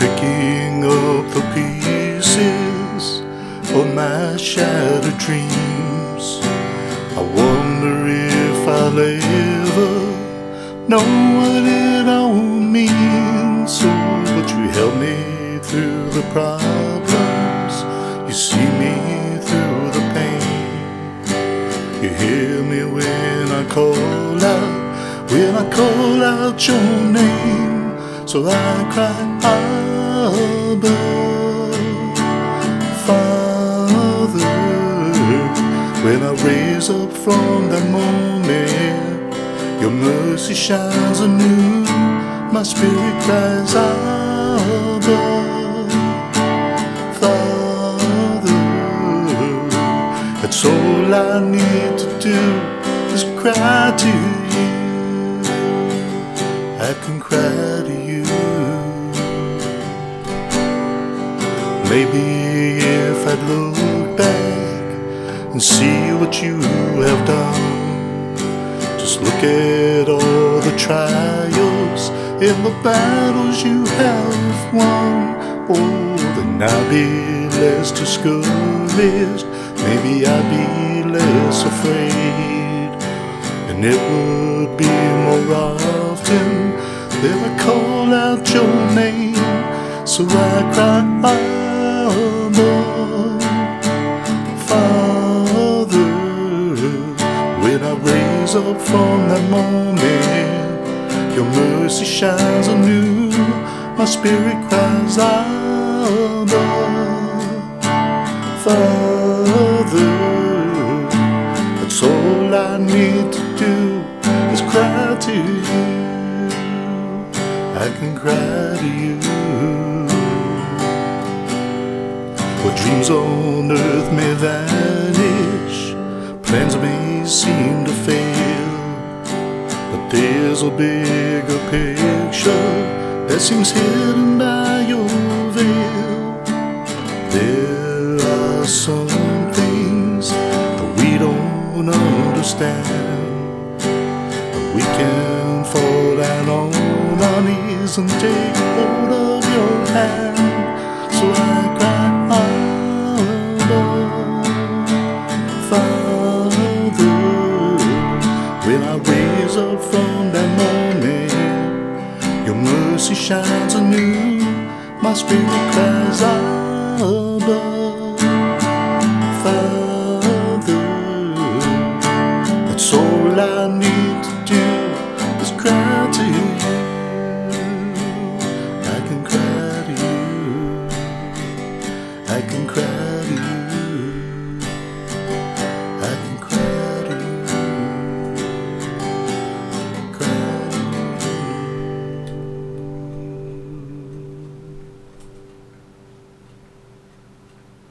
picking up the pieces of my shattered dreams. I wonder if I'll ever know what it all means. So, but you help me through the problems, you see me through the pain. You hear me when I call out, when I call out your name. So I cry, Abba, Father. When I raise up from that moment, your mercy shines anew. My spirit cries, Abba, Father. That's all I need to do is cry to you. I can cry to you. Maybe if I'd look back and see what you have done, just look at all the trials and the battles you have won. Oh, then I'll be less discouraged, maybe I'll be less afraid, and it would be more often that I call out your name. So I cry, Abba, Father. When I raise up from that moment, your mercy shines anew. My spirit cries, Abba, Father. That's all I need to do is cry to you. I can cry to you. What dreams on earth may vanish, plans may seem to fail, but there's a bigger picture that seems hidden by your veil. There are some things that we don't understand, but we can fall down on our knees and take hold of your hand. So I cry, Abba, Father. When I raise up from that moment, your mercy shines anew. My spirit cries, Abba, Father. That's all I need to do is cry to you. I can cry to you. I can cry.